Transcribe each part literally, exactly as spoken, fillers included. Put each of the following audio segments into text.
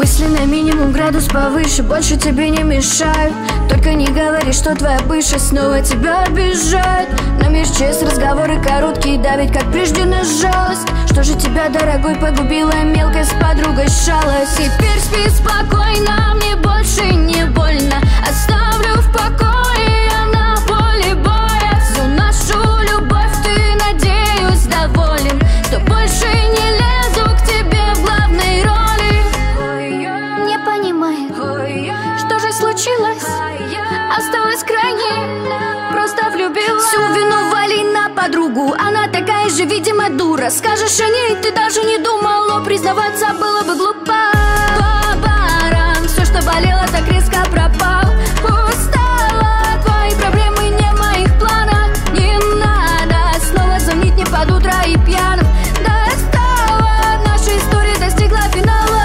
Мысли на минимум, градус повыше, больше тебе не мешаю. Только не говори, что твоя бывшая снова тебя обижает. На межчесть разговоры короткие, давить как прежде на жалость. Что же тебя, дорогой, погубила мелкая с подругой шалость? Теперь спи спокойно, мне больше не больно. Оставлю в покое, я на поле боя. Всю нашу любовь ты, надеюсь, доволен. Что больше не лезу к тебе в главной роли. Не понимает, что же случилось? Осталась крайне, просто влюбилась. Всю вину вали на подругу, она такая же, видимо, дура. Скажешь о ней, ты даже не думал, но признаваться было бы глупо. Баран, все, что болело, так резко пропал. Устала, твои проблемы не в моих планах. Не надо снова звонить мне под утро и пьяным. Достала, наша история достигла финала.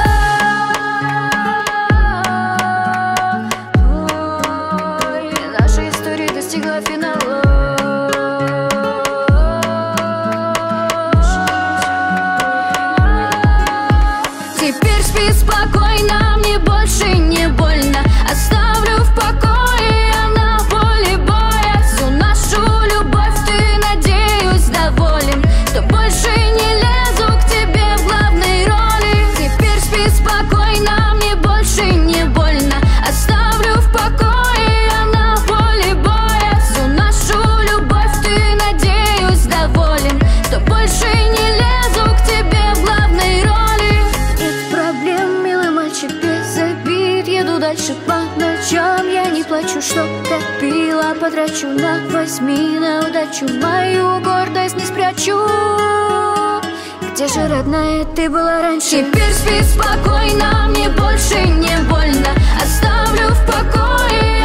Ой, наша история достигла финала. Теперь спи спокойно, мне больше не больно. Оставлю в покое, я на поле боя. Всю нашу любовь ты, надеюсь, доволен. Что больше не лезу к тебе в главной роли. Теперь спи спокойно, мне больше не больно. Оставлю в покое, я на поле боя. Всю нашу любовь ты, надеюсь, доволен. Что больше не лезу к тебе в главной роли. Нет проблем, милый мальчик, без обид. Еду дальше по ночам, я не плачу, что копила. Потрачу на возьми, на удачу мою гордость не спрячу. Где же, родная, ты была раньше? Теперь спи спокойно, мне больше не больно. Оставлю в покое,